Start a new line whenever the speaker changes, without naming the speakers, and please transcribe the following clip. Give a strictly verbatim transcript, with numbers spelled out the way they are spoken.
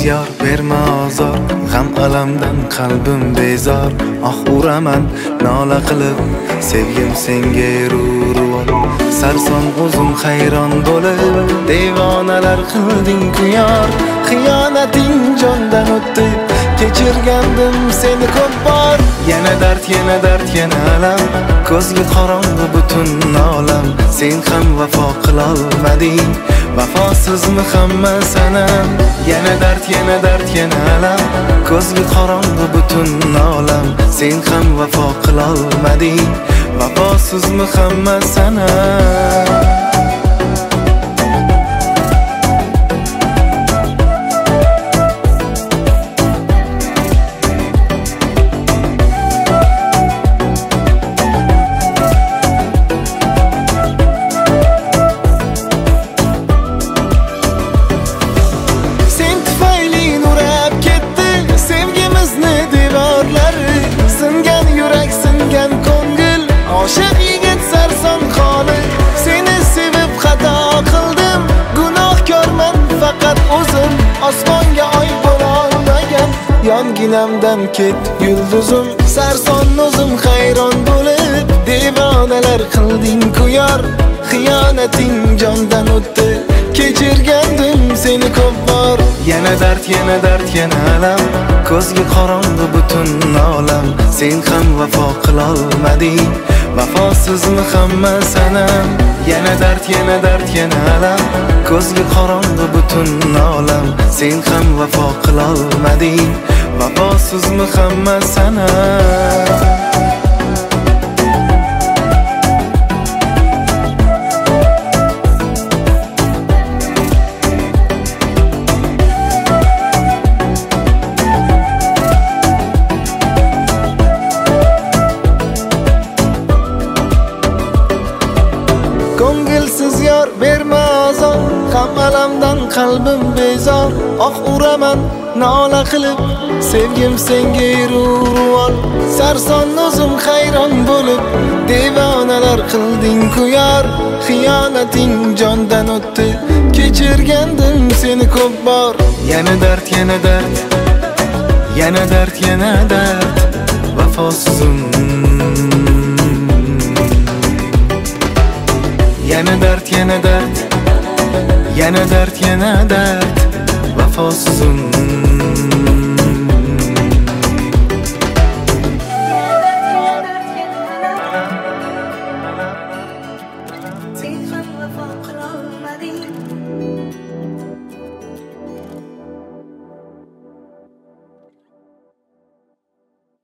yor berma azor, g'am alamdan qalbim bezor. Ah uraman nola qilib, sevgim senga erur. Sarson o'zim hayron bo'lib, devonalar qilding kuyar. Xiyonating jondan o'tdi, kechirgandim seni ko'p bor. Yana dard, yana dard, yana alam, ko'zga qorong'u butun olam. Sen ham vafo qilolmading, vafosizmi hamma sanam. Yana dard, yana dard, yana alam, ko'zga qorong'u butun olam. Sen ham vafo qilolmading, vafosizmi hamma sanam. Oshiq yigit sarson xoli, seni sevib xato qildim. Gunohkorman faqat o'zim, osmonga oy bo'lolmagan. Yonginamdan ket yulduzim, sarson o'zim hayron bo'lib, devonalar qilding kuyar. Xiyonating jondan o'tdi, kechirgandim seni ko'p bor. Yana dard, yana dard, yana alam, ko'zga qorong'u butun olam. Sen ham vafo qilolmading, vafosizmi hamma sanam. Yana dard, yana dard, yana alam, ko'zga qorong'u butun olam. Sen ham vafo qilolmading, vafosizmi hamma sanam. Ko'ngilsiz yor berma azor, g'am alamdan qalbim bezor. Oh uraman nola qilib, sevgim senga erur. Sarson o'zim hayron bo'lib, devonalar qilding kuyar. Xiyonating jondan o'tdi, kechirgandim seni ko'p bor. Yana dard, yana dard, yana dard, yana dard, vafosizim. Yana dard, yana dard, yana dard, yana dard, vafosizim.